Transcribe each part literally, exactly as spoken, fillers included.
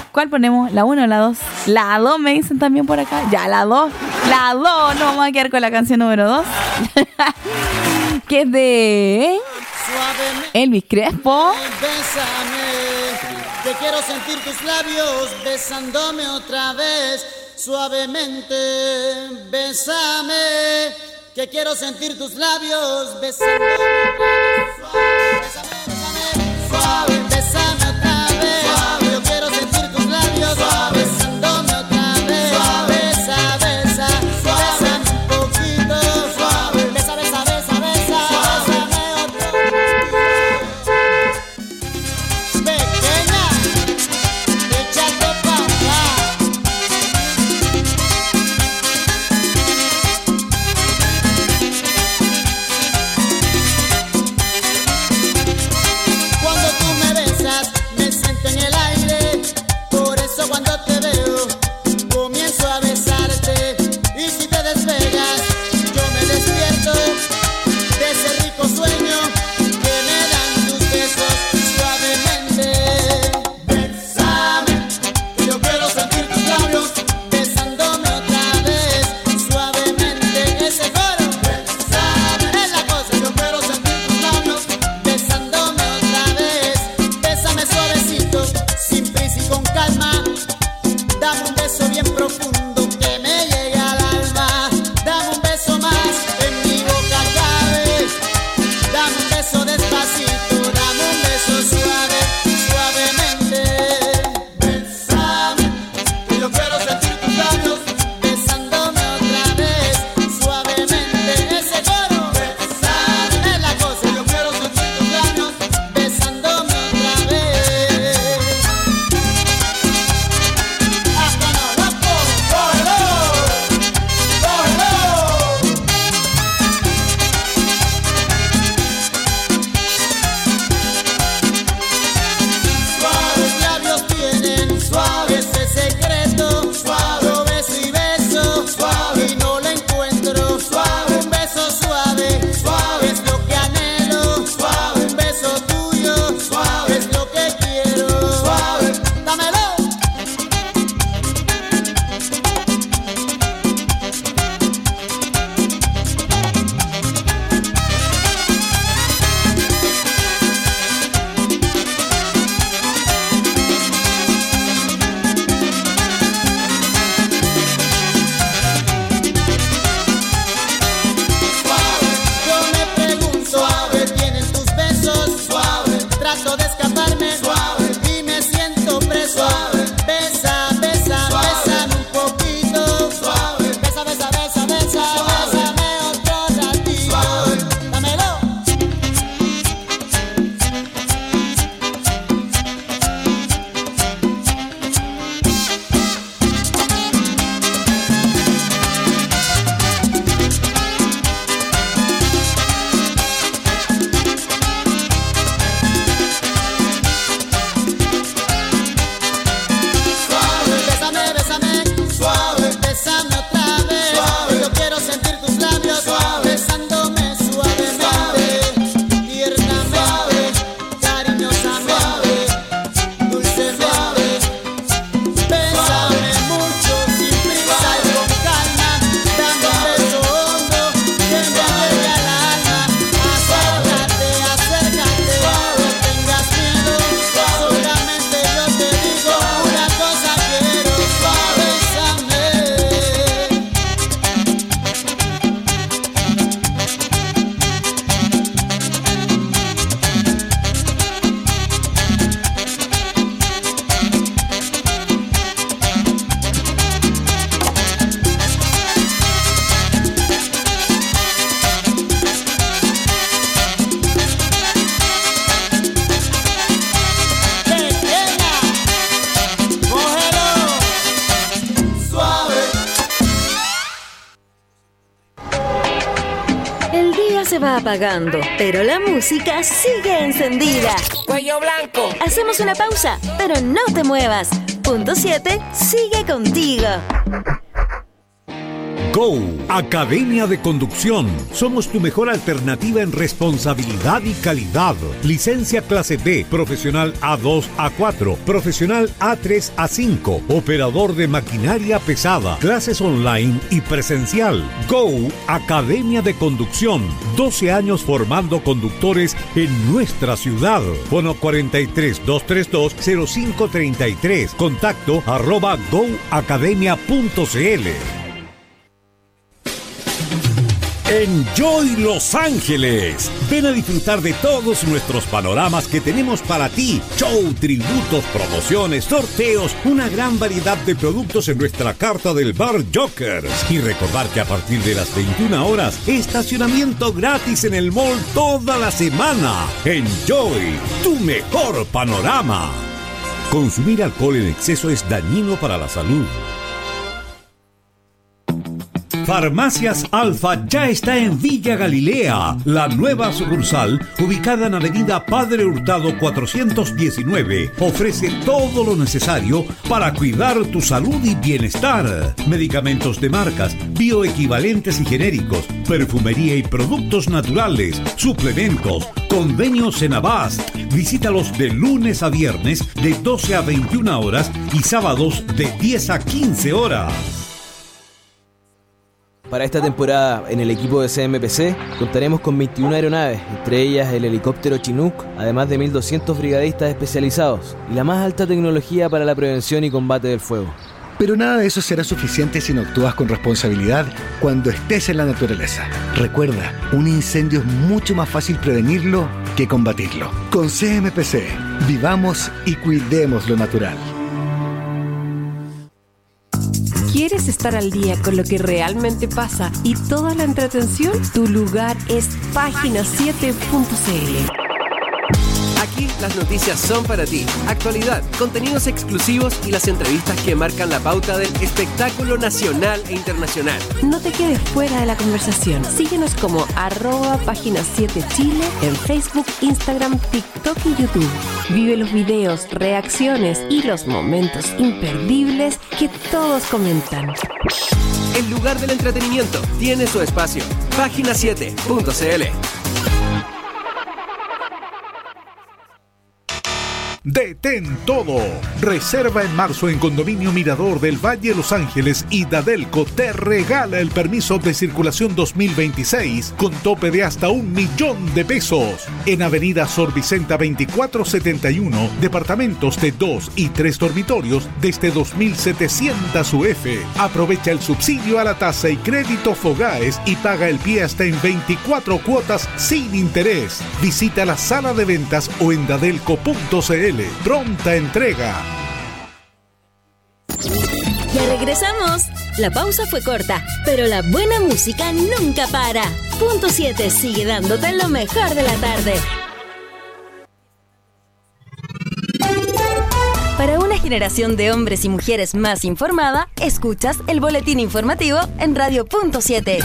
¿Cuál ponemos? ¿La uno o la dos? La dos me dicen también por acá. Ya, la dos. La dos. Nos vamos a quedar con la canción número dos. Que es de Elvis Crespo. Bésame, que quiero sentir tus labios besándome otra vez. Suavemente, bésame, que quiero sentir tus labios besándome otra vez. Suave, bésame, bésame, suave, bésame otra vez. Suave, yo quiero sentir tus labios suave, besándome otra vez. Suave, besa, besa, bésame un poquito. Suave, besa, besa, besa, besa, bésame otra vez. Pequeña, échate pa' acá. Cuando tú me besas, me siento en el aire. Por eso cuando te veo, comienzo a besarte. Y si te despegas, yo me despierto de ese rico sueño que me dan tus besos suavemente. Bésame, que yo quiero sentir tus labios besándome otra vez suavemente. Ese coro, bésame, es la cosa. Yo quiero sentir tus labios besándome otra vez. Bésame suavecito, sin prisa y con calma. Dame un beso bien profundo que me llegue al alma. Dame un beso más, en mi boca cabe. Dame un beso despacito, dame un beso suave, suavemente. Bésame, que yo quiero sentir tus labios besándome otra vez, suavemente. Ese coro, bésame, es la cosa. Yo quiero sentir tus labios besándome otra vez. Hasta no, loco, cógelo, cógelo. Suaves labios tienen, suave ese secreto. Suave, yo beso y beso, suave y no lo encuentro. Suave, un beso suave, suave es lo que anhelo. Suave, un beso tuyo, suave es lo que quiero. Suave, dámelo. Suave, yo me pregunto, suave, tienen tus besos, suave, trato de escaparme, suave, y me siento preso, suave, besa, besa, bésame un poquito, suave, besa, besa, besa, besa, bésame otro ratito, suave, dámelo. Suave, bésame, bésame, suave, bésame otra vez. Suave, yo quiero sentir tus labios suave, besándome suavemente, tiernamente, cariñosamente, dulcemente. Bésame mucho, sin prisa y con calma, dame un beso hondo que me llegue al alma. Acércate, acércate, no tengas miedo, solamente yo te digo una cosa quiero, suave, bésame. Pequeña, cógelo, suave. El día se va apagando, pero la música sigue encendida. Cuello blanco. Hacemos una pausa, pero no te muevas. Punto siete sigue contigo. Go, Academia de Conducción. Somos tu mejor alternativa en responsabilidad y calidad. Licencia clase B, profesional A dos a cuatro, profesional A tres a cinco, operador de maquinaria pesada, clases online y presencial. Go, Academia de Conducción. doce años formando conductores en nuestra ciudad. Bono cuarenta y tres, doscientos treinta y dos, cero cinco treinta y tres. Contacto arroba go academia punto c l. Enjoy Los Ángeles. Ven a disfrutar de todos nuestros panoramas que tenemos para ti. Show, tributos, promociones, sorteos, una gran variedad de productos en nuestra carta del bar Jokers. Y recordar que a partir de las veintiuna horas, estacionamiento gratis en el mall toda la semana. Enjoy, tu mejor panorama. Consumir alcohol en exceso es dañino para la salud. Farmacias Alfa ya está en Villa Galilea, la nueva sucursal ubicada en Avenida Padre Hurtado cuatrocientos diecinueve. Ofrece todo lo necesario para cuidar tu salud y bienestar. Medicamentos de marcas, bioequivalentes y genéricos, perfumería y productos naturales, suplementos, convenios en Abast. Visítalos de lunes a viernes de doce a veintiuna horas y sábados de diez a quince horas. Para esta temporada, en el equipo de C M P C, contaremos con veintiuna aeronaves, entre ellas el helicóptero Chinook, además de mil doscientos brigadistas especializados y la más alta tecnología para la prevención y combate del fuego. Pero nada de eso será suficiente si no actúas con responsabilidad cuando estés en la naturaleza. Recuerda, un incendio es mucho más fácil prevenirlo que combatirlo. Con C M P C, vivamos y cuidemos lo natural. ¿Quieres estar al día con lo que realmente pasa y toda la entretención? Tu lugar es página siete punto c l. Aquí las noticias son para ti. Actualidad, contenidos exclusivos y las entrevistas que marcan la pauta del espectáculo nacional e internacional. No te quedes fuera de la conversación. Síguenos como arroba página siete Chile en Facebook, Instagram, TikTok y YouTube. Vive los videos, reacciones y los momentos imperdibles que todos comentan. El lugar del entretenimiento tiene su espacio. página siete punto c l. Detén todo. Reserva en marzo en Condominio Mirador del Valle Los Ángeles y Dadelco te regala el permiso de circulación dos mil veintiséis con tope de hasta un millón de pesos. En Avenida Sor Vicenta veinticuatro setenta y uno, departamentos de dos y tres dormitorios desde dos mil setecientos U F. Aprovecha el subsidio a la tasa y crédito Fogaes y paga el pie hasta en veinticuatro cuotas sin interés. Visita la sala de ventas o en dadelco punto c l. Pronta entrega. Ya regresamos. La pausa fue corta, pero la buena música nunca para. Punto siete sigue dándote lo mejor de la tarde. Para una generación de hombres y mujeres más informada, escuchas el boletín informativo en Radio Punto siete.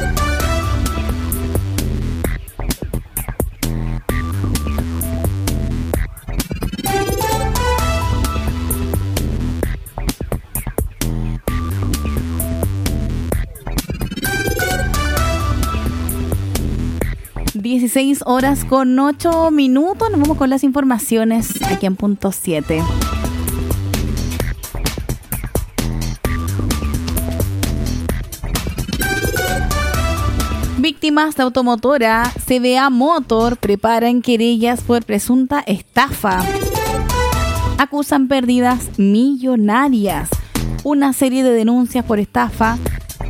dieciséis horas con ocho minutos. Nos vamos con las informaciones aquí en Punto siete. Víctimas de automotora, C B A Motor preparan querellas por presunta estafa. Acusan pérdidas millonarias. Una serie de denuncias por estafa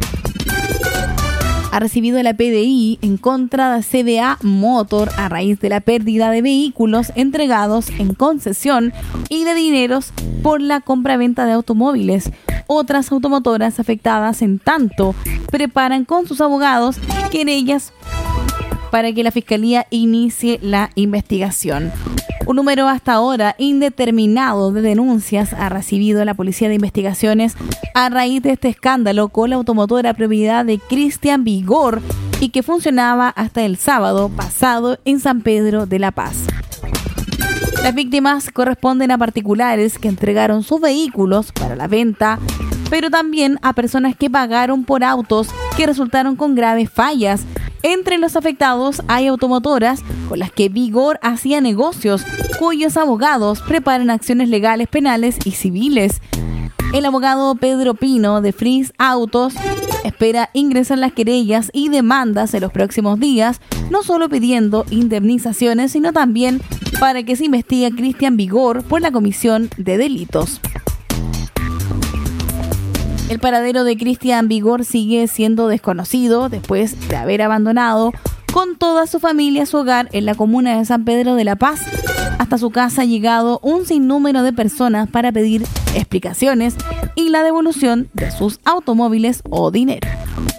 ha recibido la P D I en contra de C B A Motor a raíz de la pérdida de vehículos entregados en concesión y de dineros por la compra-venta de automóviles. Otras automotoras afectadas, en tanto, preparan con sus abogados querellas para que la Fiscalía inicie la investigación. Un número hasta ahora indeterminado de denuncias ha recibido la Policía de Investigaciones a raíz de este escándalo con la automotora propiedad de Cristian Vigor y que funcionaba hasta el sábado pasado en San Pedro de la Paz. Las víctimas corresponden a particulares que entregaron sus vehículos para la venta pero también a personas que pagaron por autos que resultaron con graves fallas. Entre los afectados hay automotoras con las que Vigor hacía negocios, cuyos abogados preparan acciones legales, penales y civiles. El abogado Pedro Pino de Freeze Autos espera ingresar las querellas y demandas en los próximos días, no solo pidiendo indemnizaciones, sino también para que se investigue a Cristian Vigor por la comisión de delitos. El paradero de Cristian Vigor sigue siendo desconocido después de haber abandonado con toda su familia su hogar en la comuna de San Pedro de la Paz. Hasta su casa ha llegado un sinnúmero de personas para pedir explicaciones y la devolución de sus automóviles o dinero.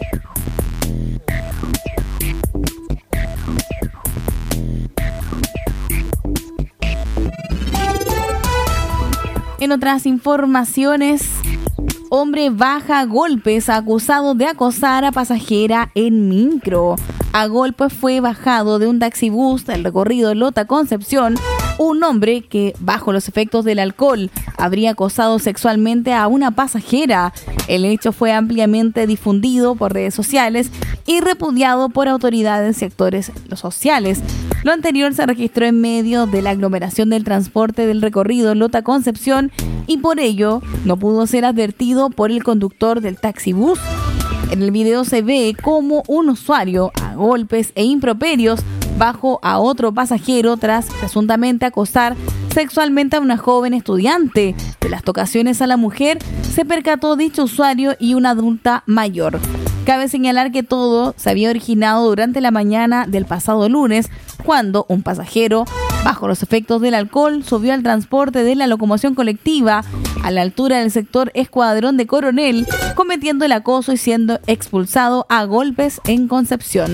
En otras informaciones, hombre baja a golpes acusado de acosar a pasajera en micro. A golpes fue bajado de un taxibús del recorrido Lota Concepción un hombre que, bajo los efectos del alcohol, habría acosado sexualmente a una pasajera. El hecho fue ampliamente difundido por redes sociales y repudiado por autoridades y sectores sociales. Lo anterior se registró en medio de la aglomeración del transporte del recorrido Lota Concepción y por ello no pudo ser advertido por el conductor del taxibús. En el video se ve cómo un usuario, a golpes e improperios, bajó a otro pasajero tras presuntamente acosar sexualmente a una joven estudiante. De las tocaciones a la mujer se percató dicho usuario y una adulta mayor. Cabe señalar que todo se había originado durante la mañana del pasado lunes, cuando un pasajero, bajo los efectos del alcohol, subió al transporte de la locomoción colectiva a la altura del sector Escuadrón de Coronel, cometiendo el acoso y siendo expulsado a golpes en Concepción.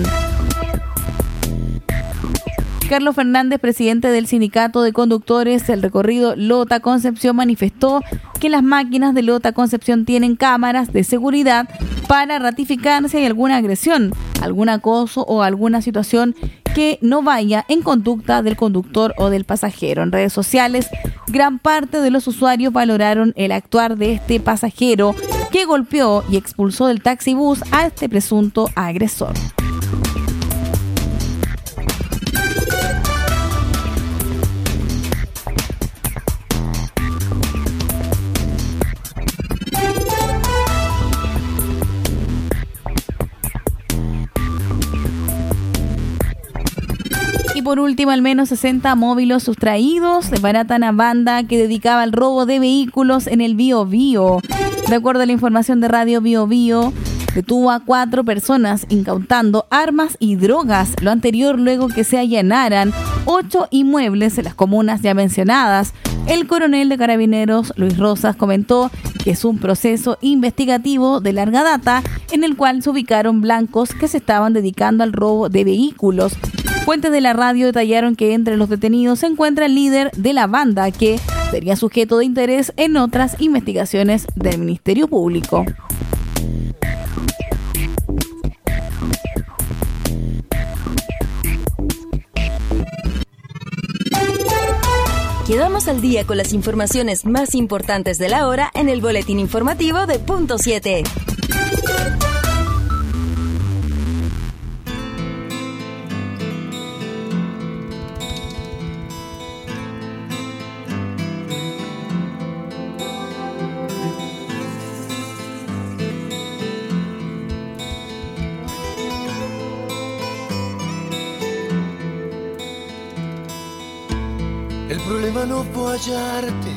Carlos Fernández, presidente del Sindicato de Conductores del recorrido Lota Concepción, manifestó que las máquinas de Lota Concepción tienen cámaras de seguridad para ratificar si hay alguna agresión, algún acoso o alguna situación que no vaya en conducta del conductor o del pasajero. En redes sociales, gran parte de los usuarios valoraron el actuar de este pasajero que golpeó y expulsó del taxibús a este presunto agresor. Por último, al menos sesenta móviles sustraídos desbaratan a banda que dedicaba al robo de vehículos en el Bío Bío. De acuerdo a la información de Radio Bío Bío, detuvo a cuatro personas incautando armas y drogas. Lo anterior luego que se allanaran ocho inmuebles en las comunas ya mencionadas. El coronel de Carabineros, Luis Rosas, comentó que es un proceso investigativo de larga data en el cual se ubicaron blancos que se estaban dedicando al robo de vehículos. Fuentes de la radio detallaron que entre los detenidos se encuentra el líder de la banda, que sería sujeto de interés en otras investigaciones del Ministerio Público. Quedamos al día con las informaciones más importantes de la hora en el boletín informativo de Punto siete. El problema no fue hallarte,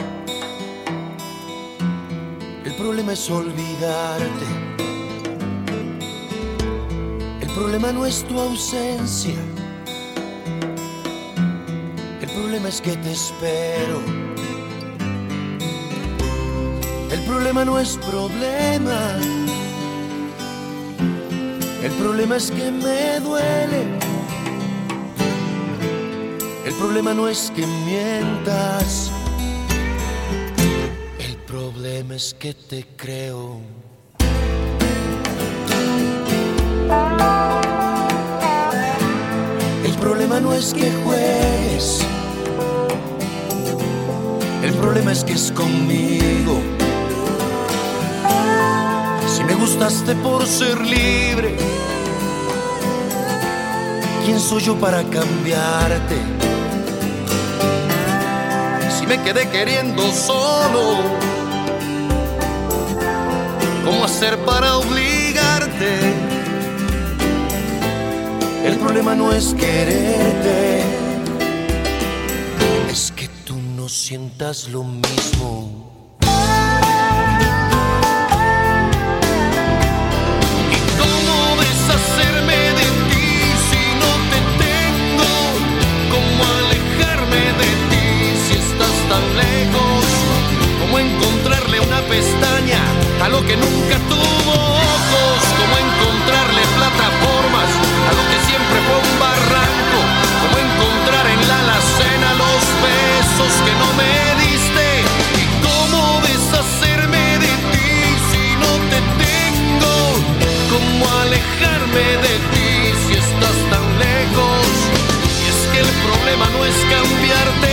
el problema es olvidarte. El problema no es tu ausencia, el problema es que te espero. El problema no es problema, el problema es que me duele. El problema no es que mientas, el problema es que te creo. El problema no es que juegues, el problema es que es conmigo. me gustaste por ser libre. ¿Quién soy yo para cambiarte? Si me quedé queriendo solo, ¿cómo hacer para obligarte? El problema no es quererte, es que tú no sientas lo mismo. Pestaña a lo que nunca tuvo ojos, como encontrarle plataformas a lo que siempre fue un barranco, como encontrar en la alacena los besos que no me diste, y cómo deshacerme de ti si no te tengo, cómo alejarme de ti si estás tan lejos, y es que el problema no es cambiarte.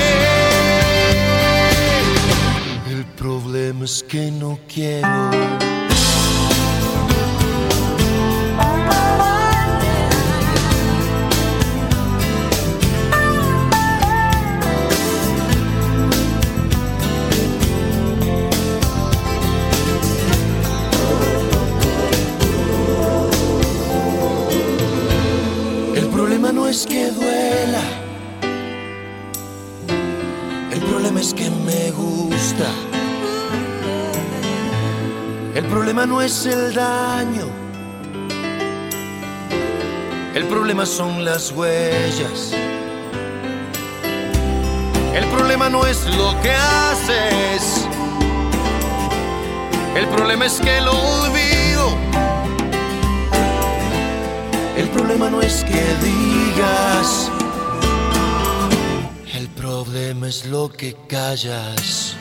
El problema es que no quiero. El problema no es que duela. El problema es que me gusta. El problema no es el daño, el problema son las huellas. El problema no es lo que haces, el problema es que lo olvido. El problema no es que digas, el problema es lo que callas.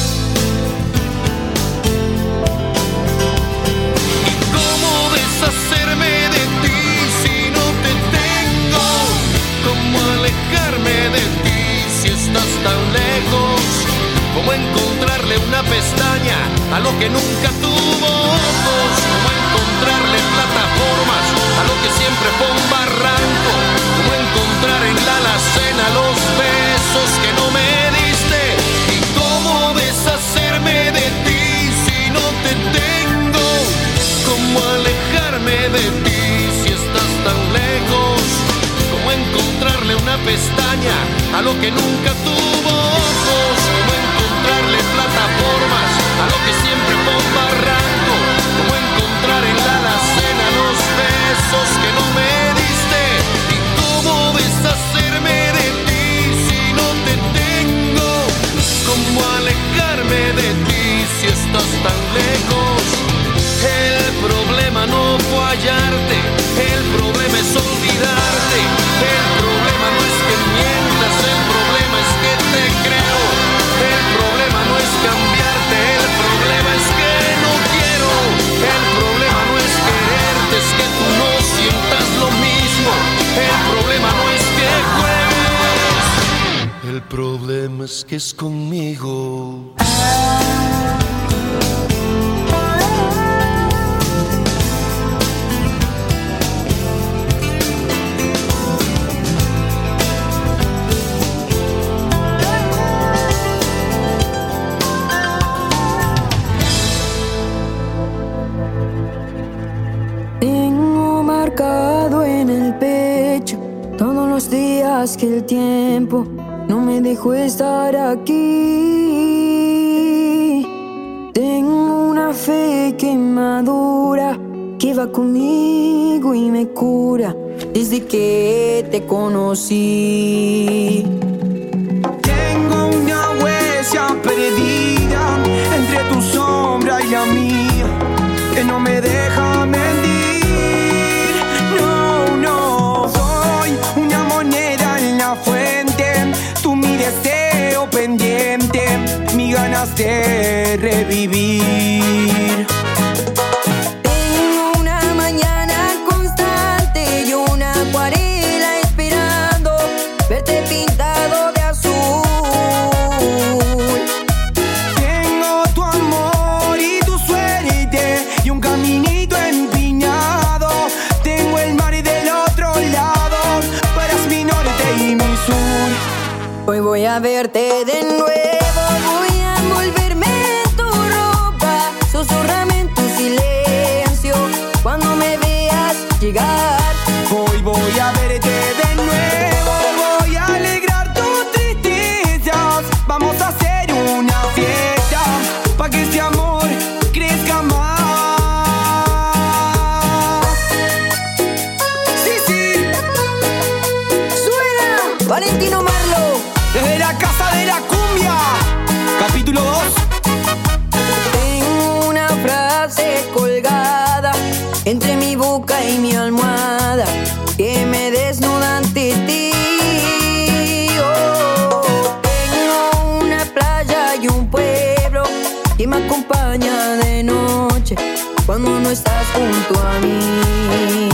Hacerme de ti si no te tengo, cómo alejarme de ti si estás tan lejos, cómo encontrarle una pestaña a lo que nunca tuvo ojos, cómo encontrarle plataformas a lo que siempre fue un barranco, cómo encontrar en la alacena los besos que no me diste, y cómo deshacerme de ti si no te tengo, cómo alejarme de ti si estás tan lejos, cómo encontrarle una pestaña a lo que nunca tuvo ojos, cómo encontrarle plataformas a lo que siempre fue un barranco, cómo encontrar en la alacena los besos que no me diste, y cómo deshacerme de ti si no te tengo, cómo alejarme de ti si estás tan lejos. El problema no fue hallarte, el problema es olvidarte, el problema no es que mientas, el problema es que te creo, el problema no es cambiarte, el problema es que no quiero, el problema no es quererte, es que tú no sientas lo mismo, el problema no es que juegues, el problema es que es conmigo. En el pecho todos los días que el tiempo no me dejó estar aquí. Tengo una fe que madura, que va conmigo y me cura desde que te conocí. Tengo una huella perdida entre tu sombra y la mía, que no me deja mentir. Fuente, tú mi deseo pendiente, mi ganas de revivir. Tengo una mañana constante y una acuarela esperando verte pintado de azul. Tengo tu amor y tu suerte y un caminito a verte de nuevo, voy a envolverme en tu ropa, susurrame en tu silencio cuando me veas llegar. Hoy voy a verte de nuevo, voy a alegrar tus tristezas. Vamos a hacer una fiesta pa' que este amor crezca más. Sí, sí. Suena Valentino Marlo. Desde la casa de la cumbia, capítulo dos. Tengo una frase colgada entre mi boca y mi almohada que me desnuda ante ti. Oh, tengo una playa y un pueblo que me acompaña de noche cuando no estás junto a mí.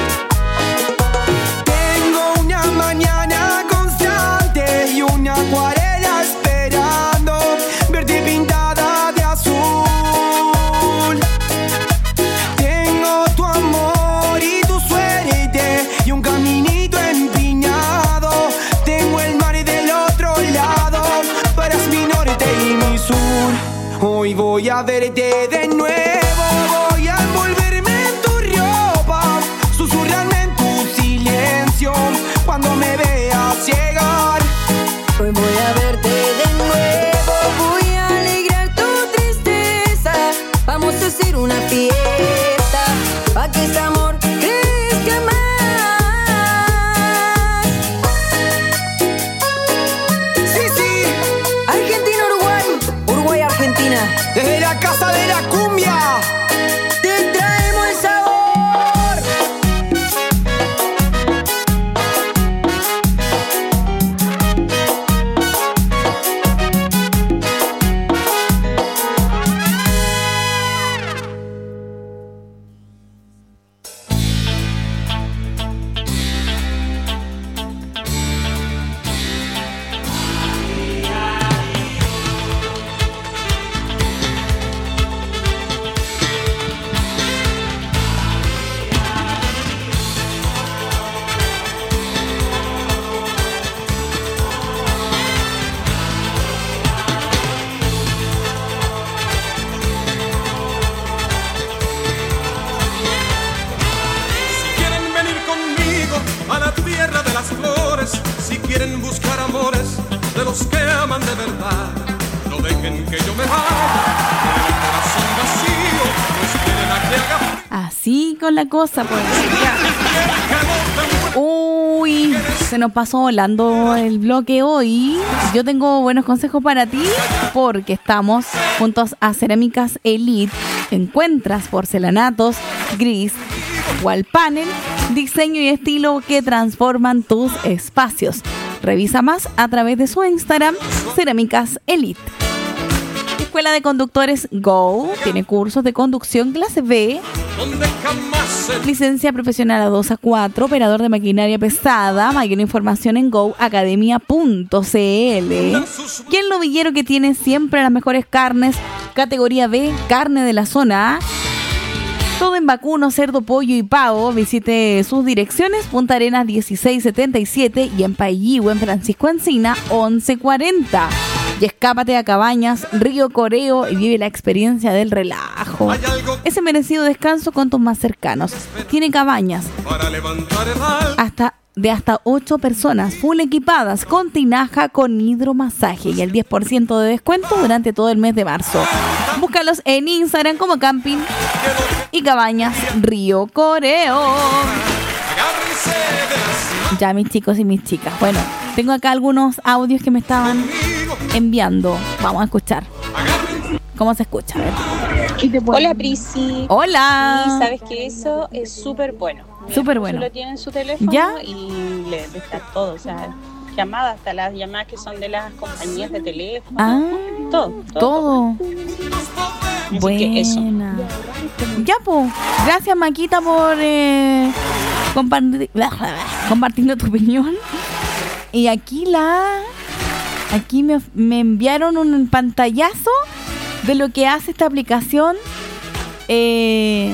Tengo una mañana constante y una acuarela esperando verte pintada de azul. Tengo tu amor y tu suerte y un caminito empinado. Tengo el mar del otro lado, eres mi norte y mi sur. Hoy voy a verte de nuevo, voy a envolverme en tu ropa, susurrarme en tu silencio cuando me veas llegar. Hoy voy a verte de nuevo, voy a alegrar tu tristeza. Vamos a hacer una fiesta pa' que este amor crezca más. Sí, sí. Argentina, Uruguay, Uruguay, Argentina. Desde la casa de la cumbia te traemos el sabor. Si quieren buscar amores de los que aman de verdad, no dejen que yo me vaya con el corazón vacío, pues quieren a que haga. Así con la cosa, pues. Ya. Uy, se nos pasó volando el bloque hoy. Yo tengo buenos consejos para ti porque estamos juntos a Cerámicas Elite. Encuentras porcelanatos, gris, wall panel, diseño y estilo que transforman tus espacios. Revisa más a través de su Instagram, Cerámicas Elite. Escuela de Conductores Go tiene cursos de conducción clase B, licencia profesional A dos A cuatro, operador de maquinaria pesada. Mayor información en go academia punto c l. Y el novillero que tiene siempre las mejores carnes, categoría B, carne de la zona A. Todo en vacuno, cerdo, pollo y pavo. Visite sus direcciones: Punta Arenas dieciséis setenta y siete y en Pailligüe, en Francisco Encina once cuarenta. Y escápate a Cabañas, Río Coreo y vive la experiencia del relajo. Ese merecido descanso con tus más cercanos. Tiene cabañas hasta de hasta ocho personas, full equipadas, con tinaja, con hidromasaje y el diez por ciento de descuento durante todo el mes de marzo. Búscalos en Instagram como Camping y Cabañas Río Coreo. Ya, mis chicos y mis chicas. Bueno, tengo acá algunos audios que me estaban enviando. Vamos a escuchar. ¿Cómo se escucha? A ver. Hola, Prisi. Hola. Y sabes que eso es súper bueno. Súper bueno. Lo tiene en su teléfono. ¿Ya? Y le está todo, o sea, llamadas, hasta las llamadas que son de las compañías de teléfono. Ah, todo. Todo. todo. Buena. Ya, pues. Gracias, Maquita, por eh, compartir, compartiendo tu opinión. Y aquí la... Aquí me, me enviaron un pantallazo de lo que hace esta aplicación. Eh,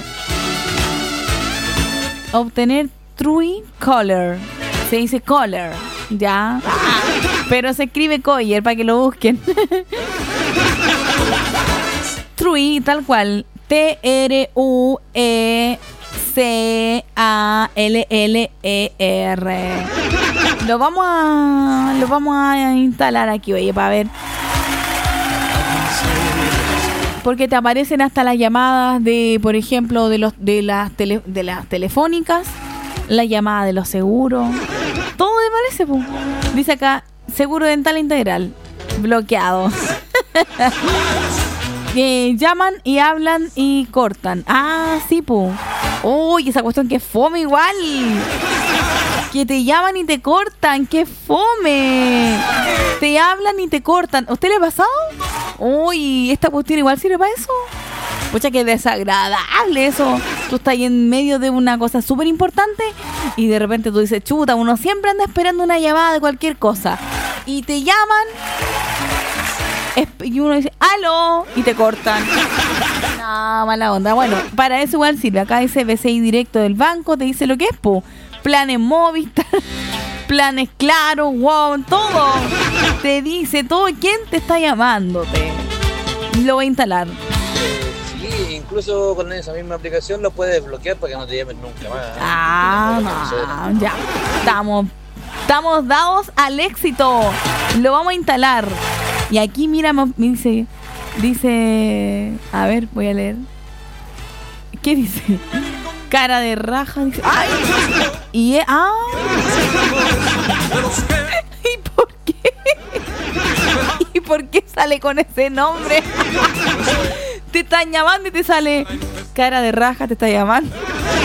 obtener True Color. Se dice Color. Ya. Ah, Pero se escribe Coyer para que lo busquen. True, tal cual. T R U E C A L L E R. Lo vamos a lo vamos a instalar aquí, oye, para ver. Porque te aparecen hasta las llamadas de, por ejemplo, de los de las tele, de las telefónicas, la llamada de los seguros. Todo te parece, po. Dice acá, seguro dental integral bloqueado. Que llaman y hablan y cortan. Ah, sí, po. Uy, esa cuestión que fome igual. Que te llaman y te cortan. ¡Qué fome! Te hablan y te cortan. ¿A usted le ha pasado? Uy, esta cuestión igual sirve para eso. Pucha, que desagradable eso. Tú estás ahí en medio de una cosa súper importante y de repente tú dices, chuta, uno siempre anda esperando una llamada de cualquier cosa. Y te llaman y uno dice, ¡aló! Y te cortan. No, mala onda. Bueno, para eso igual sirve. Acá dice B C I directo del banco, te dice lo que es, po. Planes Movistar, planes Claro, wow, todo. Te dice todo. ¿Quién te está llamándote? Lo voy a instalar. Sí, incluso con esa misma aplicación lo puedes bloquear para que no te llamen nunca más. Ah, no, ya. Estamos, estamos dados al éxito. Lo vamos a instalar. Y aquí, mira, me dice, dice, a ver, voy a leer. ¿Qué dice? Cara de raja, dice. ¡Ay! Y es, ah. ¿Y por qué? ¿Y por qué sale con ese nombre? Te están llamando y te sale cara de raja, te está llamando.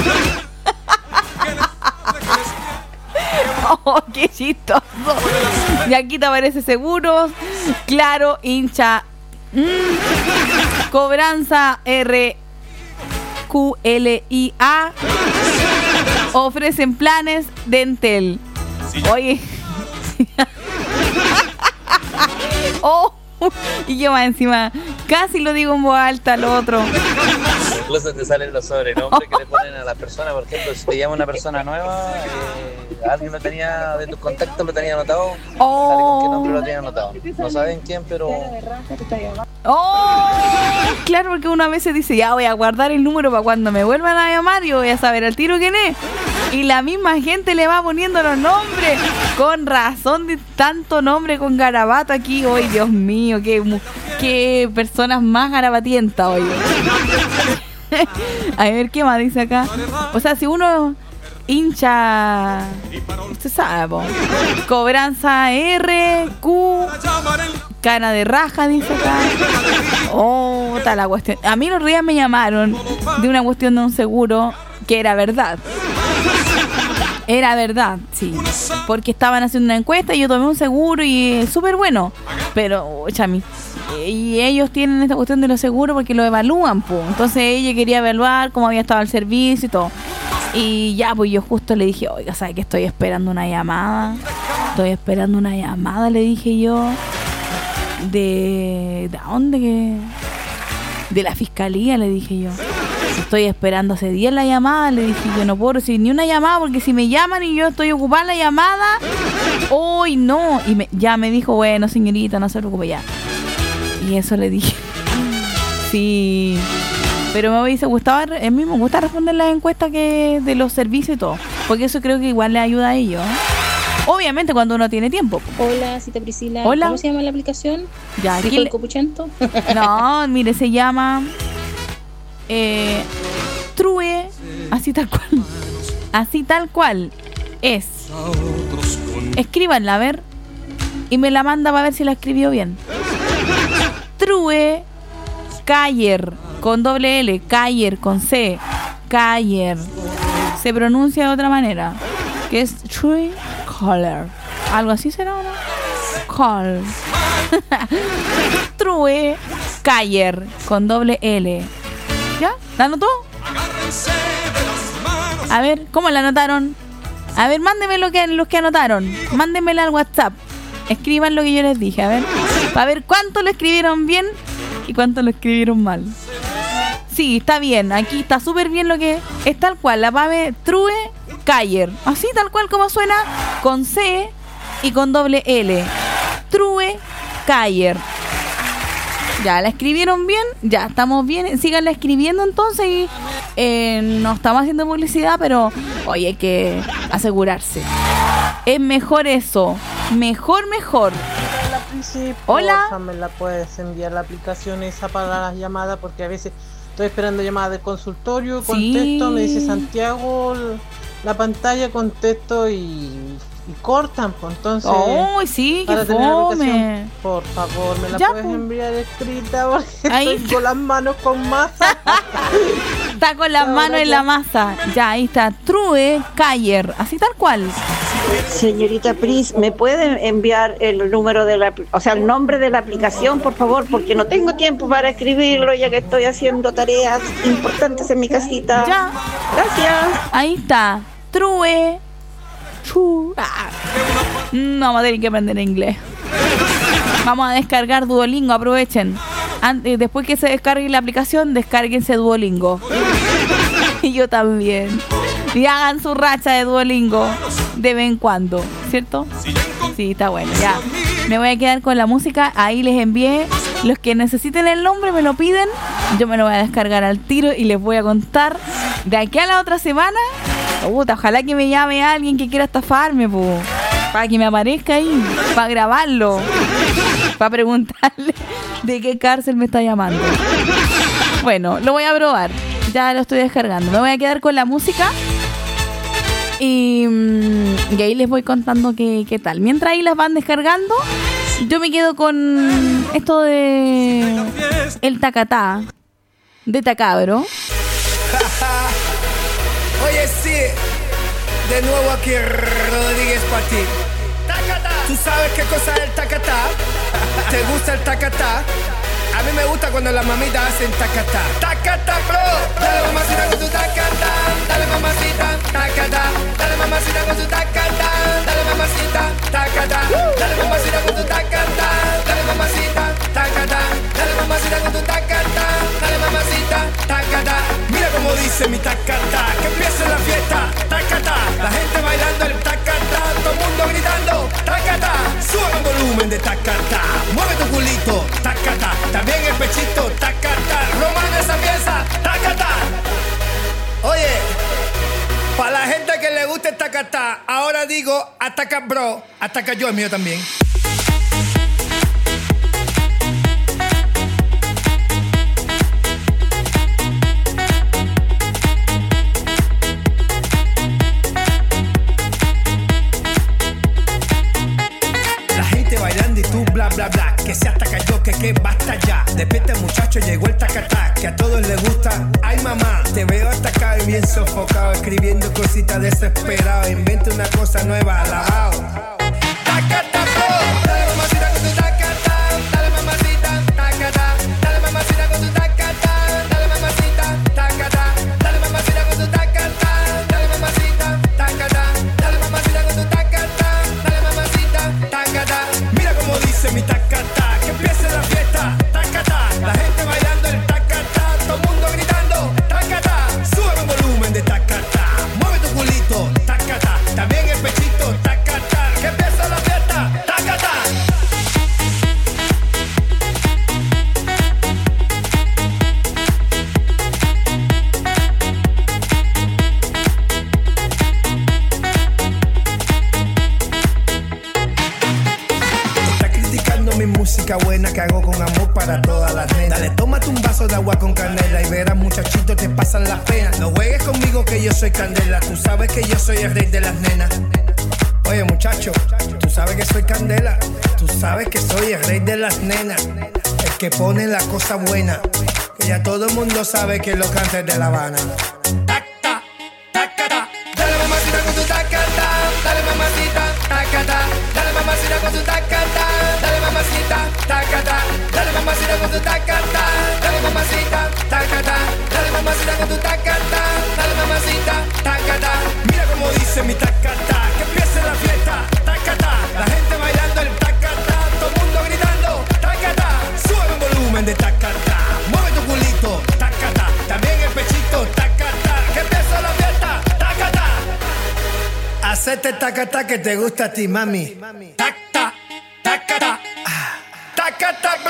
Oh, qué chistoso. Y aquí te aparece seguros, Claro, hincha, mm, cobranza R Q L I A, ofrecen planes de Entel. Oye. Oh, y yo más encima casi lo digo en voz alta lo otro. Incluso te salen los sobrenombres que le ponen a la persona. Por ejemplo, si te llama una persona nueva, eh, alguien lo tenía de tus contactos, lo tenía anotado. Oh. Sale con qué nombre lo tenía anotado. No saben quién, pero... Oh, claro, porque una vez se dice, ya voy a guardar el número para cuando me vuelvan a llamar y voy a saber al tiro quién es. Y la misma gente le va poniendo los nombres. Con razón de tanto nombre con garabato aquí. Hoy, Dios mío, qué, qué personas más garabatientas hoy. A ver, ¿qué más dice acá? O sea, si uno hincha, usted sabe, po. Cobranza R, Q, cara de raja, dice acá. Oh, está la cuestión. A mí los días me llamaron de una cuestión de un seguro que era verdad. Era verdad, sí. Porque estaban haciendo una encuesta y yo tomé un seguro y es súper bueno. Pero, chami, y ellos tienen esta cuestión de los seguros porque lo evalúan, pues. Entonces ella quería evaluar cómo había estado el servicio y todo. Y ya, pues yo justo le dije, oiga, ¿sabes que estoy esperando una llamada? Estoy esperando una llamada, le dije yo. ¿De, ¿de dónde? Que de la fiscalía, le dije yo. Estoy esperando hace días la llamada, le dije yo, no puedo recibir ni una llamada porque si me llaman y yo estoy ocupada en la llamada, hoy no. Y me, ya me dijo, bueno, señorita, no se preocupe ya. Y eso le dije. Sí. Pero me hubiese gustado, a mí me gusta responder las encuestas que de los servicios y todo. Porque eso creo que igual le ayuda a ellos. Obviamente cuando uno tiene tiempo. Hola, Cita Priscila. Hola. ¿Cómo se llama la aplicación? Ya, ¿Rico el copuchento? No, mire, se llama eh, True, así tal cual. Así tal cual es. Escríbanla, a ver. Y me la manda para ver si la escribió bien. True Cayer con doble L, Cayer con C, Cayer. Se pronuncia de otra manera, que es True Caller. Algo así será, ¿no? Call. True Cayer con doble L. ¿Ya? ¿La anotó? A ver, ¿cómo la anotaron? A ver, mándenme lo que, los que anotaron. Mándenmela al WhatsApp. Escriban lo que yo les dije, a ver. Para ver cuánto lo escribieron bien y cuánto lo escribieron mal. Sí, está bien. Aquí está súper bien lo que es tal cual. La Pave True Cayer. Así tal cual como suena. Con C y con doble L. True Cayer. Ya, ¿la escribieron bien? Ya, estamos bien. Síganla escribiendo entonces y eh, no estamos haciendo publicidad, pero oye, hay que asegurarse. Es mejor eso. Mejor, mejor. Hola, Prisi. Hola. Porfa, me la puedes enviar la aplicación esa para las llamadas, porque a veces estoy esperando llamadas de consultorio, contesto, Sí. me dice Santiago la pantalla, contesto y, y cortan, pues entonces. ¡Ay, sí, qué para tener la fome! aplicación, por favor, me la Ya, puedes pues. enviar escrita porque Ahí estoy con las manos con masa. Está con las manos en la masa. Ya, ahí está. True Cayer. Así tal cual. Señorita Pris, ¿me puede enviar el número de la, o sea, el nombre de la aplicación, por favor? Porque no tengo tiempo para escribirlo, ya que estoy haciendo tareas importantes en mi casita. Ya. Gracias. Ahí está. True. True. Ah. No, vamos a tener que aprender inglés. Vamos a descargar Duolingo, aprovechen. Antes, después que se descargue la aplicación, descárguense Duolingo. Y yo también. Y hagan su racha de Duolingo de vez en cuando, ¿cierto? Sí, está bueno, ya. Me voy a quedar con la música. Ahí les envié. Los que necesiten el nombre me lo piden. Yo me lo voy a descargar al tiro y les voy a contar de aquí a la otra semana. Puta, ojalá que me llame alguien que quiera estafarme, po, para que me aparezca ahí, para grabarlo, para preguntarle de qué cárcel me está llamando. Bueno, lo voy a probar. Ya lo estoy descargando. Me voy a quedar con la música. Y, y ahí les voy contando qué, qué tal. Mientras ahí las van descargando, yo me quedo con esto de el tacatá de Tacabro. Oye, sí, de nuevo aquí Rodríguez para ti. ¿Tú sabes qué cosa es el tacatá? ¿Te gusta el tacatá? A mí me gusta cuando las mamitas hacen tacatá. Tacatá, bro. Dale mamacita con tu tacatá. Dale mamacita, tacatá. Dale mamacita con tu tacatá. Dale mamacita, tacatá. Dale mamacita con tu tacatá. Dale mamacita, tacatá. Dale mamacita con tu tacatá. Dale mamacita, tacatá. Mira cómo dice mi tacatá. Que empiece la fiesta, tacatá. La gente bailando el tacatá. Todo el mundo gritando, tacatá. Sube el volumen de tacatá. Mueve tu culito, tacatá. También el pechito, tacatá. Romana esa pieza, tacatá. Oye, para la gente que le gusta el tacatá, ahora digo ataca bro, ataca yo, el mío también. La gente bailando y tú bla bla bla, que se ataca yo, que que basta ya. Despierta muchacho, llegó el tacatá, que a todos les gusta. Ay mamá, te veo atacado y bien sofocado, escribiendo cositas desesperado. Inventa una cosa nueva, alabao. Tacatá, bro. Dale mamacita con tu tacatá. Dale mamacita, tacatá. Dale mamacita con tu tacatá. Dale mamacita, tacatá. Dale mamacita con tu tacatá. Dale mamacita, tacatá. Dale mamacita con tu tacatá. Dale mamacita, tacatá. Mira cómo dice mi tacatá. Que empiece la fiesta, tacatá. La gente bailando el tacatá. Todo el mundo gritando, tacatá. Sube el volumen de tacatá. Mueve tu culito, tacatá. También el pechito, tacatá. Que empiece la fiesta, tacatá. Está criticando mi música buena que hago con amor para todas las nenas. Dale, tómate un vaso de agua con canela y verás muchachitos te pasan las penas. No juegues conmigo que yo soy candela, tú sabes que yo soy el rey de las nenas. Oye muchacho, tú sabes que soy candela, tú sabes que soy el rey de las nenas, el que pone la cosa buena, que ya todo el mundo sabe que lo canta es de La Habana. Tacta, tacata, dale mamacita con tu tacata, dale mamacita, tacata, dale mamacita con tu tacata, dale mamacita, tacata, dale mamacita con tu tacata, dale mamacita, tacata, dale mamacita con tu tacata, dale mamacita, tacata. Mira cómo dice mi tacata, que empiece la fiesta, tacata, la gente bailando el tacata, todo el mundo gritando, tacata, sube el volumen de tacata, mueve tu culito, tacata, también el pechito, tacata, que empiece la fiesta, tacata. Hacete tacata que te gusta a ti, mami. Tacta, tacata. Rakata, bro.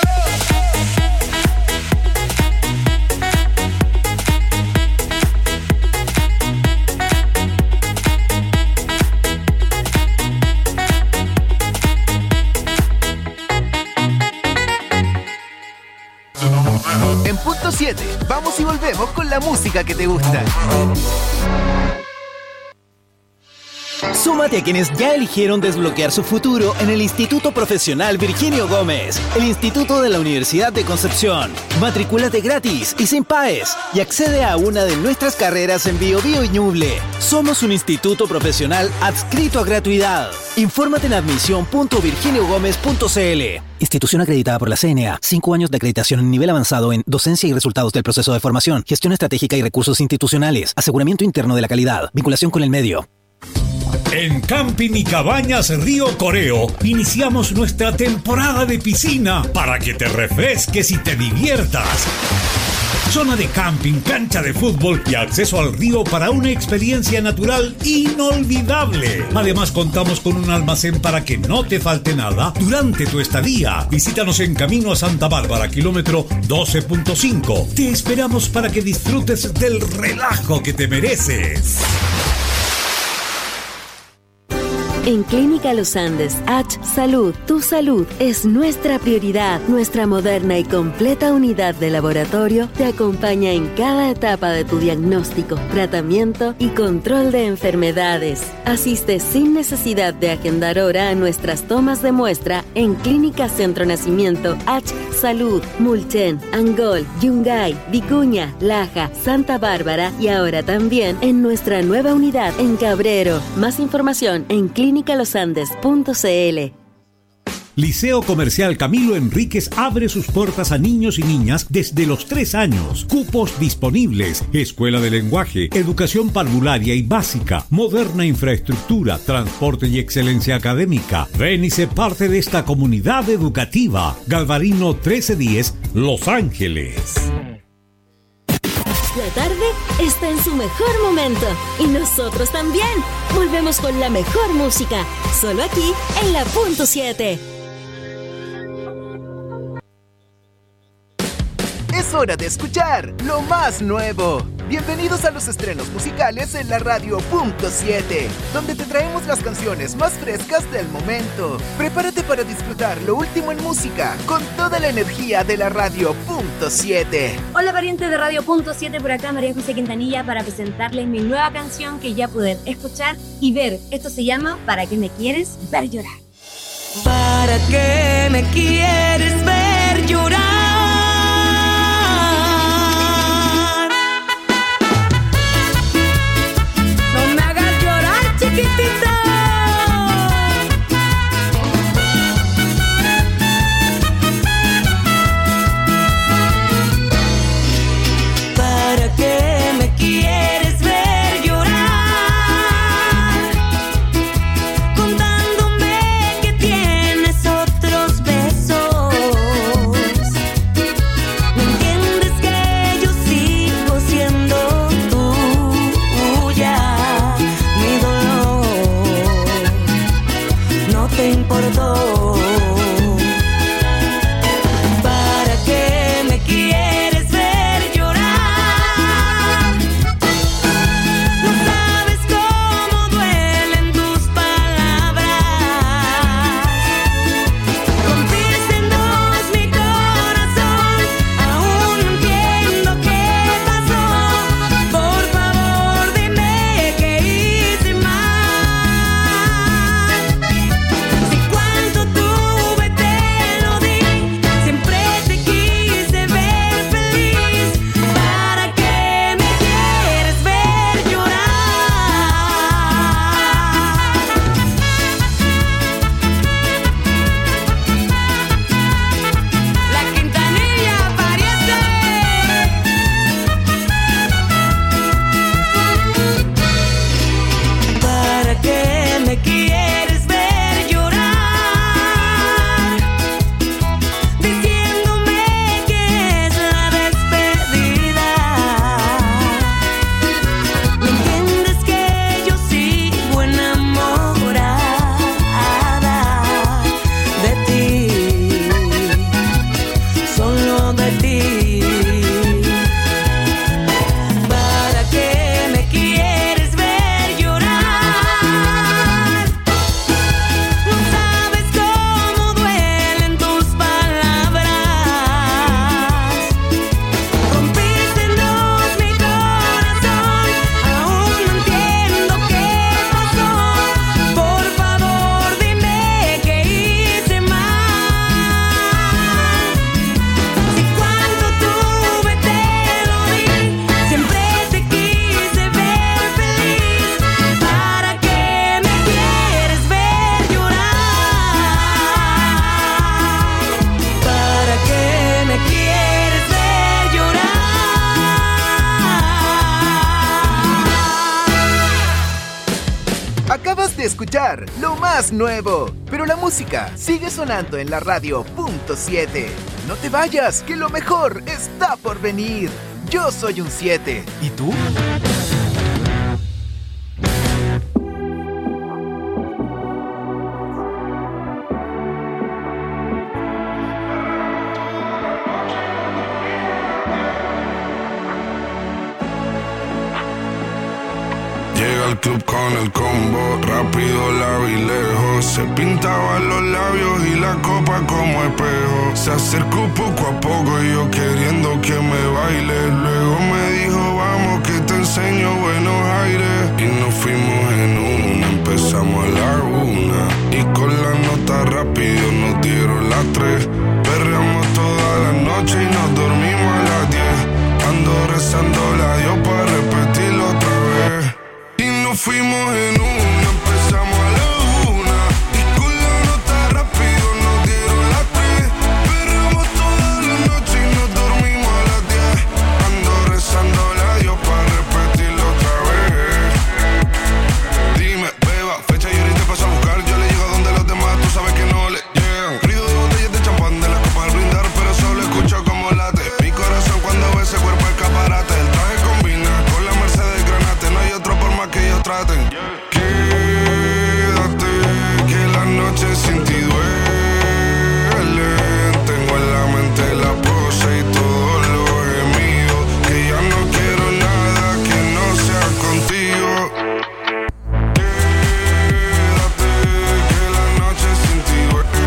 En punto siete, vamos y volvemos con la música que te gusta. Súmate a quienes ya eligieron desbloquear su futuro en el Instituto Profesional Virginio Gómez, el Instituto de la Universidad de Concepción. Matricúlate gratis y sin paes y accede a una de nuestras carreras en Bio Bio y Ñuble. Somos un instituto profesional adscrito a gratuidad. Infórmate en admisión punto virginio gómez punto c l. Institución acreditada por la C N A. Cinco años de acreditación en nivel avanzado en docencia y resultados del proceso de formación, gestión estratégica y recursos institucionales, aseguramiento interno de la calidad, vinculación con el medio. En Camping y Cabañas Río Coreo iniciamos nuestra temporada de piscina para que te refresques y te diviertas. Zona de camping, cancha de fútbol y acceso al río para una experiencia natural inolvidable. Además, contamos con un almacén para que no te falte nada durante tu estadía. Visítanos en Camino a Santa Bárbara, kilómetro doce punto cinco. Te esperamos para que disfrutes del relajo que te mereces. En Clínica Los Andes, H Salud, tu salud es nuestra prioridad. Nuestra moderna y completa unidad de laboratorio te acompaña en cada etapa de tu diagnóstico, tratamiento y control de enfermedades. Asiste sin necesidad de agendar hora a nuestras tomas de muestra en Clínica Centro Nacimiento, H Salud, Mulchen, Angol, Yungay, Vicuña, Laja, Santa Bárbara y ahora también en nuestra nueva unidad en Cabrero. Más información en clínica los andes punto c l. Liceo Comercial Camilo Enríquez abre sus puertas a niños y niñas desde los tres años. Cupos disponibles. Escuela de lenguaje, educación parvularia y básica, moderna infraestructura, transporte y excelencia académica. Ven y sé parte de esta comunidad educativa. Galvarino trece diez, Los Ángeles. La tarde está en su mejor momento y nosotros también. Volvemos con la mejor música, solo aquí en la punto siete. Es hora de escuchar lo más nuevo. Bienvenidos a los estrenos musicales en la radio punto siete, donde te traemos las canciones más frescas del momento. Prepárate para disfrutar lo último en música con toda la energía de la radio punto siete. Hola parientes de radio punto siete, por acá María José Quintanilla para presentarles mi nueva canción que ya pueden escuchar y ver. Esto se llama ¿Para qué me quieres ver llorar? ¿Para qué me quieres ver llorar? ¿Para qué me quieres ver llorar? Contándome que tienes otros besos. de escuchar lo más nuevo, pero la música sigue sonando en la radio punto siete. No te vayas, que lo mejor está por venir. Yo soy un siete. ¿Y tú? Llega al club con el combo, rápido la vi lejos. Se pintaba los labios y la copa como espejo. Se acercó poco a poco y yo queriendo que me baile. Luego me dijo, vamos que te enseño buenos aires. Y nos fuimos en una, empezamos a la una. Y con la nota rápido nos dieron las tres. Perreamos toda la noche y nos dormimos a las diez. Ando rezando la Dios para repetirlo otra vez. Nos fuimos en una, empezamos a la una. Y con la nota rápido nos dieron las tres. Perreamos toda la noche y nos dormimos a las diez. Ando rezando a Dios para repetirlo otra vez. Dime, beba, fecha y ahorita paso a buscar. Yo le llego donde los demás, tú sabes que no le llegan. Ruido de botellas de champán de la copa al brindar, pero solo escucho como late mi corazón cuando ve ese cuerpo escaparate. El traje combina con la Mercedes Granate. No hay otro por más que ellos traten. Quédate, que la noche sin ti duele. Tengo en la mente la pose y todo lo gemido. Que ya no quiero nada que no sea contigo. Quédate, que la noche sin ti duele.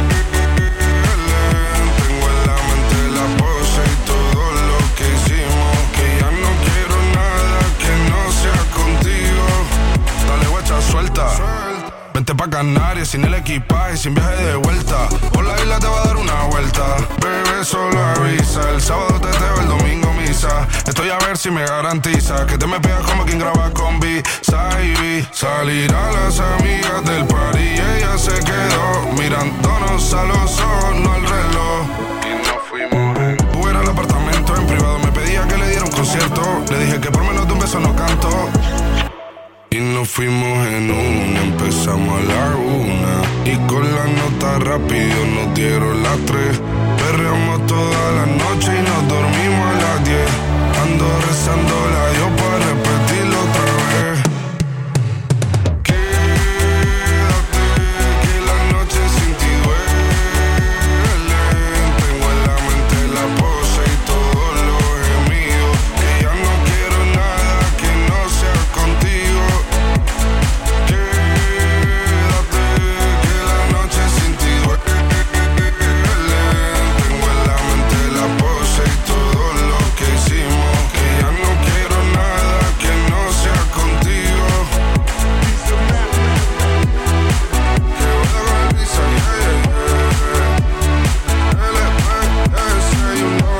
Tengo en la mente la pose y todo lo que hicimos. Que ya no quiero nada que no sea contigo. Dale guacha, suelta. Vente pa' Canarias sin el equipaje, sin viaje de vuelta. Por la isla te va a dar una vuelta. Bebé, solo avisa. El sábado teteo, el domingo misa. Estoy a ver si me garantiza que te me pegas como quien graba con B-Side. Salir a las amigas del party y ella se quedó mirándonos a los ojos, no al reloj. Y nos fuimos en Uber al apartamento en privado. Me pedía que le diera un concierto. Le dije que por menos de un beso no canto. Y nos fuimos en una, empezamos a la una. Y con la nota rápido nos dieron las tres. Perreamos toda la noche y nos dormimos a las diez. Ando rezando la Dios para repetirlo otra vez. Quédate, que la noche sin ti duele. Tengo en la mente la pose y todo lo gemido. Que ya no quiero nada que no sea contigo. Quédate, que la noche sin ti duele. Tengo en la mente la pose y todo lo que hicimos. Que ya no quiero nada que no sea contigo. Que vuelva con el visa, yeah, yeah, yeah. L P S, you know.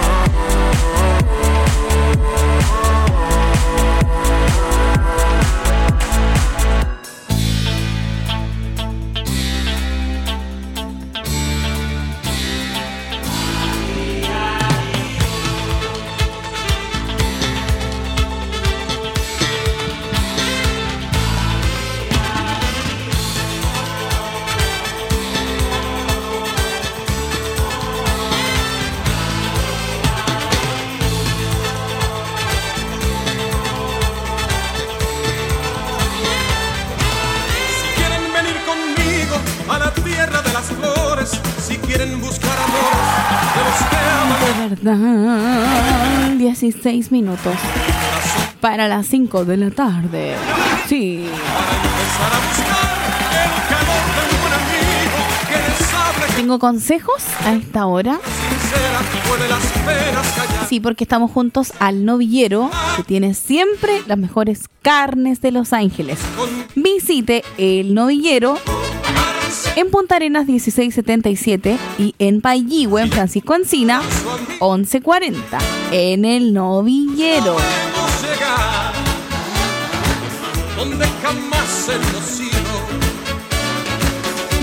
Si quieren venir conmigo a la tierra de las flores, si quieren buscar amores de los que aman. De verdad, dieciséis minutos para las cinco de la tarde. Sí. Empezar a buscar el calor de un buen amigo que les hable Tengo consejos a esta hora. sincera, puede las penas callar. Sí, porque estamos juntos al Novillero, que tiene siempre las mejores carnes de Los Ángeles. Visite el Novillero en Punta Arenas dieciséis setenta y siete y en Pailligüe, en Francisco Encina once cuarenta. En el Novillero. Podemos llegar donde jamás se nos hizo. Y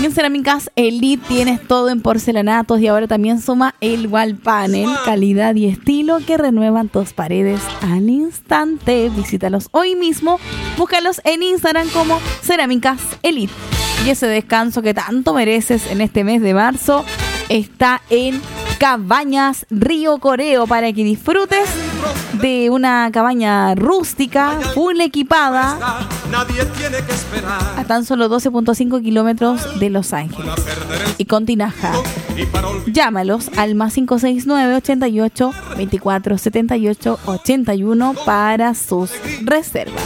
En Cerámicas Elite tienes todo en porcelanatos y ahora también suma el wall panel, calidad y estilo que renuevan tus paredes al instante. Visítalos hoy mismo, búscalos en Instagram como Cerámicas Elite. Y ese descanso que tanto mereces en este mes de marzo está en Cabañas Río Coreo para que disfrutes de una cabaña rústica, full equipada, a tan solo doce punto cinco kilómetros de Los Ángeles y con tinaja. Llámalos al más cinco seis nueve, ochenta y ocho, veinticuatro, setenta y ocho, ochenta y uno para sus reservas.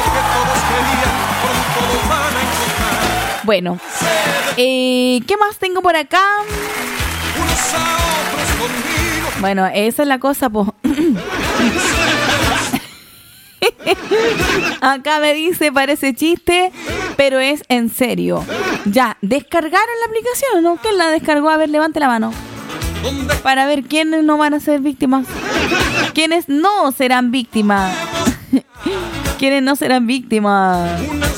Bueno, eh, ¿qué más tengo por acá? Bueno, esa es la cosa, pues. Acá me dice, parece chiste, pero es en serio. Ya, ¿descargaron la aplicación o no? ¿Quién la descargó? A ver, levante la mano. Para ver quiénes no van a ser víctimas. ¿Quiénes no serán víctimas? ¿Quiénes no serán víctimas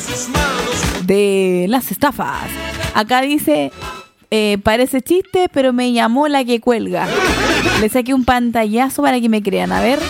de las estafas? Acá dice... Eh, parece chiste, pero me llamó la que cuelga. Le saqué un pantallazo para que me crean. A ver.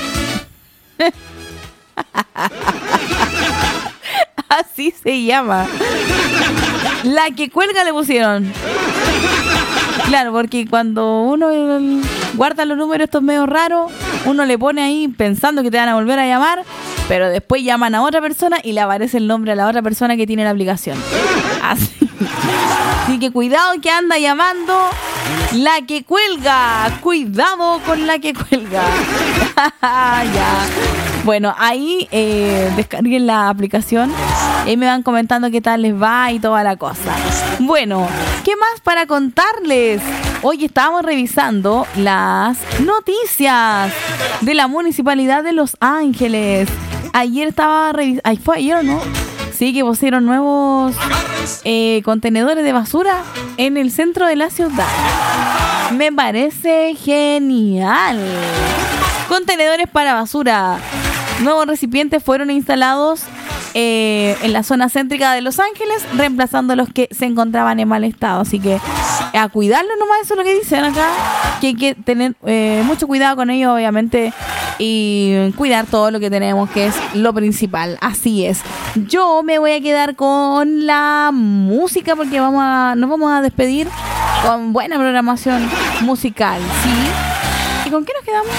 Así se llama. La que cuelga le pusieron. Claro, porque cuando uno guarda los números estos medio raros, uno le pone ahí pensando que te van a volver a llamar, pero después llaman a otra persona y le aparece el nombre a la otra persona que tiene la aplicación. Así. Así que cuidado que anda llamando la que cuelga. Cuidado con la que cuelga. Ya. Bueno, ahí eh, descarguen la aplicación y me van comentando qué tal les va y toda la cosa. Bueno, ¿qué más para contarles? Hoy estábamos revisando las noticias de la Municipalidad de Los Ángeles. Ayer estaba revisando... ¿Ay, fue ayer o no? Sí, que pusieron nuevos eh, contenedores de basura en el centro de la ciudad. Me parece genial. Contenedores para basura. Nuevos recipientes fueron instalados eh, en la zona céntrica de Los Ángeles, reemplazando los que se encontraban en mal estado. Así que a cuidarlo nomás, eso es lo que dicen acá. Que hay que tener eh, mucho cuidado con ellos, obviamente, y cuidar todo lo que tenemos, que es lo principal. Así es. Yo me voy a quedar con la música porque vamos a, nos vamos a despedir con buena programación musical, ¿sí? ¿Y con qué nos quedamos?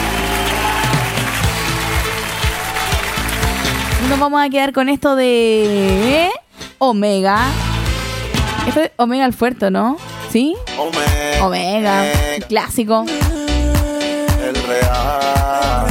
Nos vamos a quedar con esto de Omega. Esto es Omega el Fuerte, ¿no? ¿Sí? Omega. Omega, clásico. El real.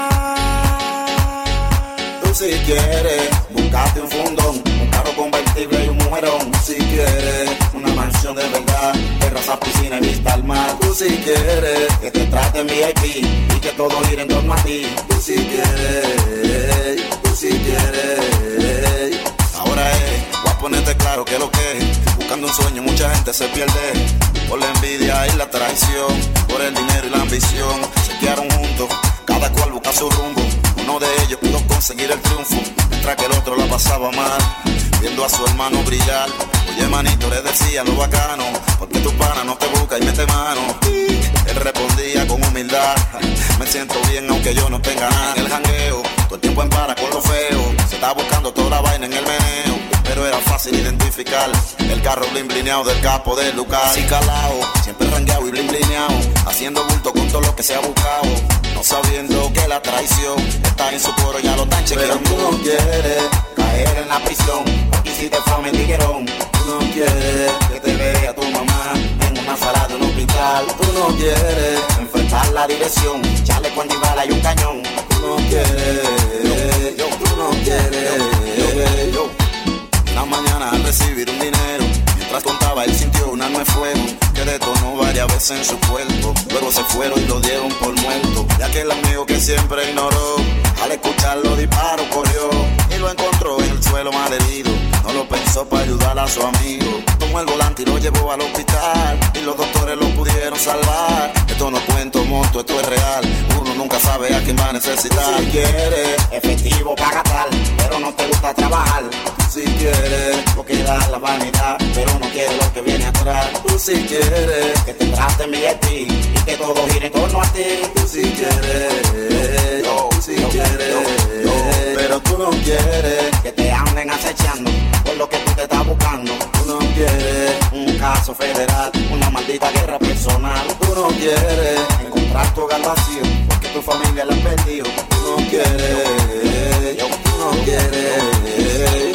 Tú si quieres, buscate un fundón, un carro convertible y un mujerón. Si quieres, una mansión de verdad, terraza, piscina y vista al mar. Tú si quieres, que te traten V I P y que todo gire en torno a ti. Tú si quieres, tú si quieres. Ahora es, voy a ponerte claro que lo que es. Buscando un sueño mucha gente se pierde por la envidia y la traición, por el dinero y la ambición. Se quedaron juntos, cada cual busca su rumbo. Uno de ellos pudo conseguir el triunfo, mientras que el otro la pasaba mal, viendo a su hermano brillar. Oye manito, le decía lo bacano, porque tu pana no te busca y mete mano. Él respondía con humildad, me siento bien aunque yo no tenga nada. En el jangueo, todo el tiempo en para con lo feo, se está buscando toda la vaina en el meneo. Pero era fácil identificar el carro blin blineado del capo del lugar. Así calao, siempre rangueado y blin blineado, haciendo bulto con todo lo que se ha buscado, no sabiendo que la traición está en su coro, ya lo están chequeando. Pero tú no quieres caer en la prisión, porque hiciste fama en tiguerón. Tú no quieres que te vea tu mamá en una sala de un hospital. Tú no quieres enfrentar la dirección, echarle cuando y bala y un cañón. Tú no quieres, yo, tú no quieres, yo, yo. Una mañana al recibir un dinero, mientras contaba él sintió un arma de fuego que detonó varias veces en su cuerpo. Luego se fueron y lo dieron por muerto. Y aquel amigo que siempre ignoró, al escuchar los disparos corrió y lo encontró en el suelo mal herido. No lo pensó para ayudar a su amigo, tomó el volante y lo llevó al hospital y los doctores lo pudieron salvar. Esto no cuento monto, esto es real. Uno nunca sabe sabes a quién va a necesitar. Si quieres efectivo para gastar, pero no te gusta trabajar. Si quieres lo que da la vanidad, pero no quieres lo que viene atrás. Tú si quieres que te traten bien a ti y que todo gire en torno a ti. Tú si quieres, yo, si quieres, yo, yo, pero tú no quieres que te anden acechando por lo que tú te estás buscando. Tú no quieres un caso federal, una maldita guerra personal. Tú no quieres encontrar tu hogar vacío porque tu familia la han perdido. Tú no quieres, yo, tú no quieres.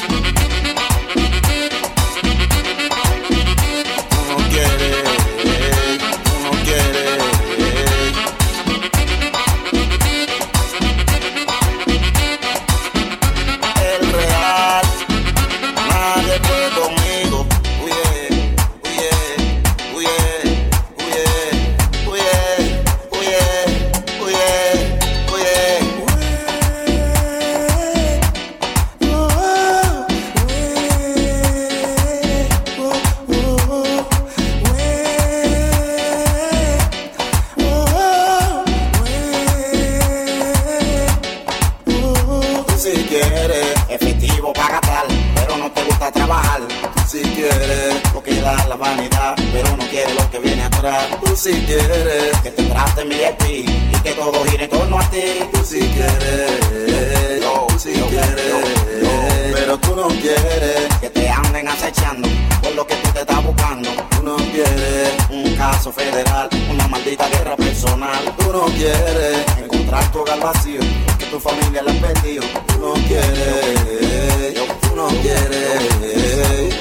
Si quieres que te traten bien a ti y que todo gire en torno a ti. Tú si quieres, yo, si quieres, yo, pero tú no quieres que te anden acechando por lo que tú te estás buscando. Tú no quieres un caso federal, una maldita guerra personal. Tú no quieres encontrar tu hogar vacío porque tu familia la han perdido. Tú no quieres, yo, tú no quieres.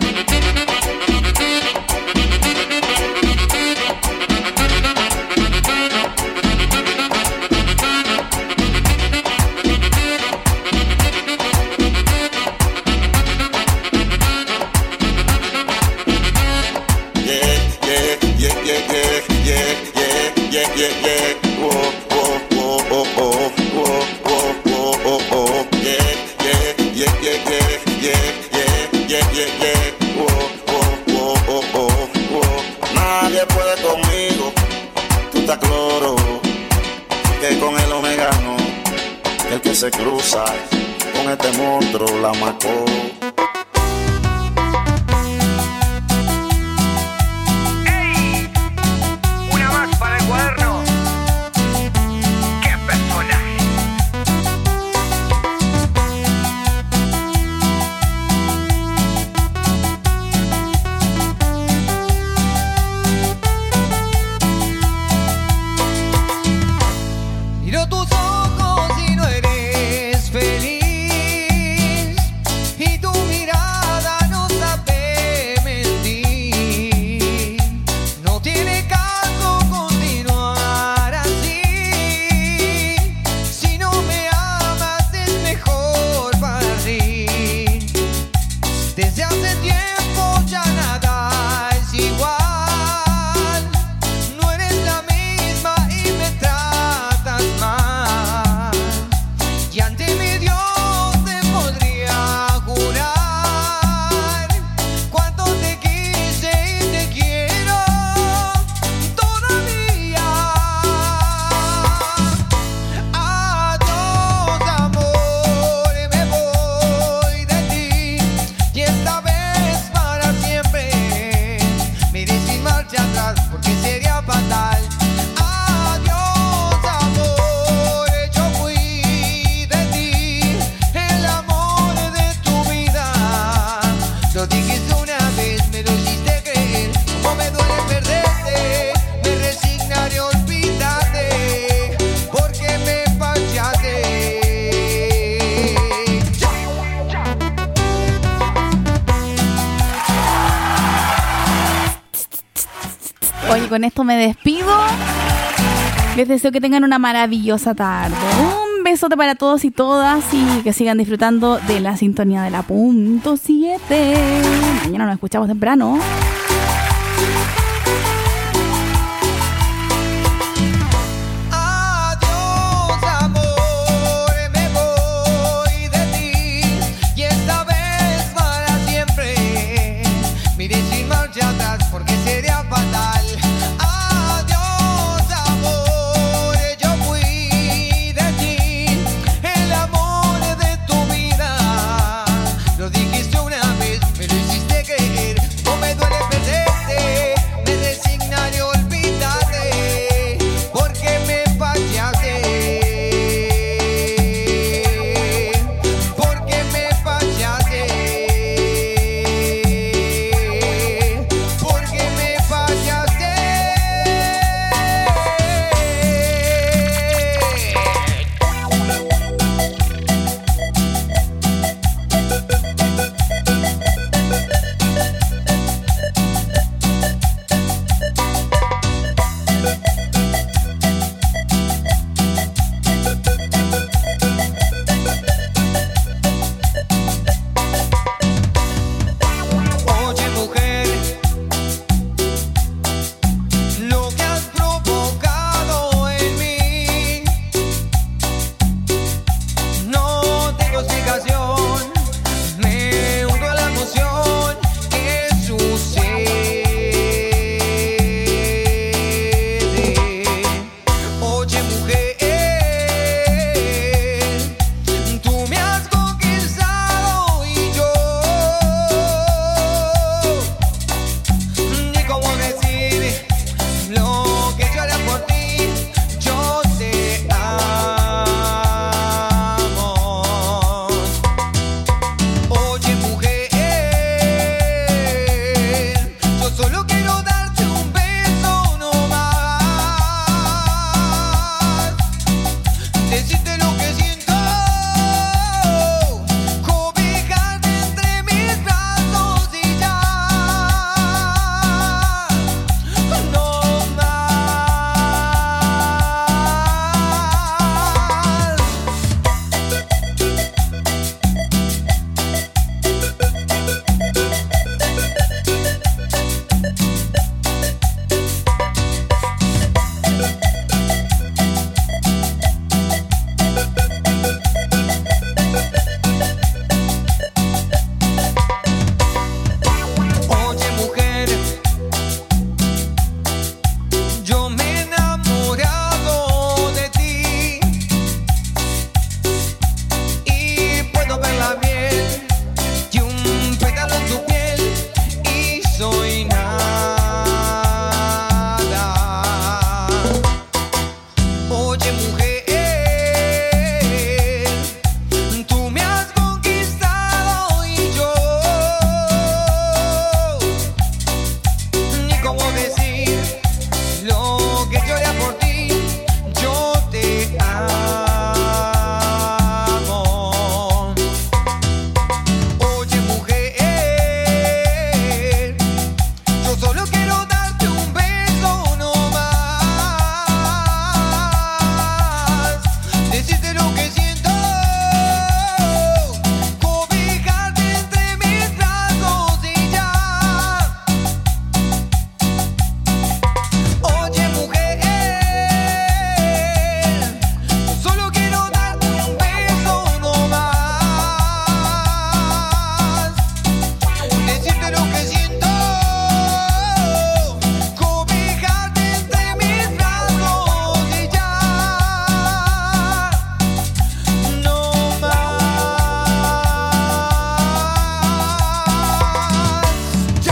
Nadie puede conmigo, tú estás cloro, que con el omegano, el que se cruza con este monstruo la marcó. Oye, con esto me despido. Les deseo que tengan una maravillosa tarde. Un besote para todos y todas y que sigan disfrutando de la sintonía de la punto siete. Mañana nos escuchamos temprano. Porque sería fatal. Adiós, amor, yo fui Oye, mujer, tú me has conquistado y yo ni cómo decir lo que yo haría por ti. Yo te amo. Oye, mujer, yo solo quiero darte un beso no más, decirte lo que siento, cobijarte entre mis brazos y ya. Oye, mujer, yo solo quiero darte un beso no más, decirte lo que siento, cobijarte entre mis brazos y ya. No más. Ya.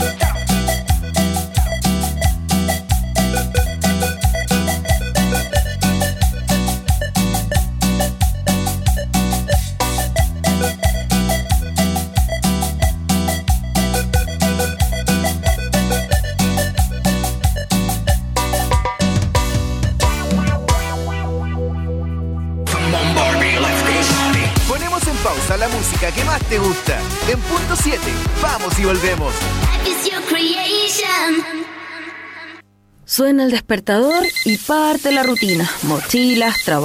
Ponemos en pausa la música que más te gusta. En punto siete, vamos y volvemos. Suena el despertador y parte la rutina. Mochilas, trabajo.